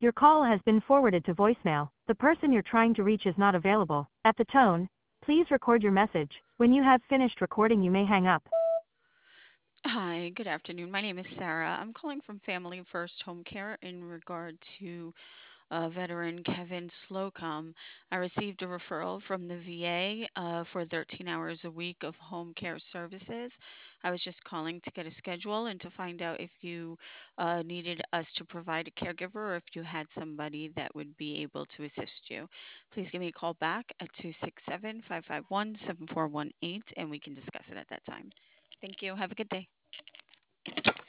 Your call has been forwarded to voicemail. The person you're trying to reach is not available. At the tone, please record your message. When you have finished recording, you may hang up. Hi, good afternoon. My name is Sarah. I'm calling from Family First Home Care in regard to veteran Kevin Slocum. I received a referral from the VA for 13 hours a week of home care services. I was just calling to get a schedule and to find out if you needed us to provide a caregiver or if you had somebody that would be able to assist you. Please give me a call back at 267 551 7418 and we can discuss it at that time. Thank you. Have a good day.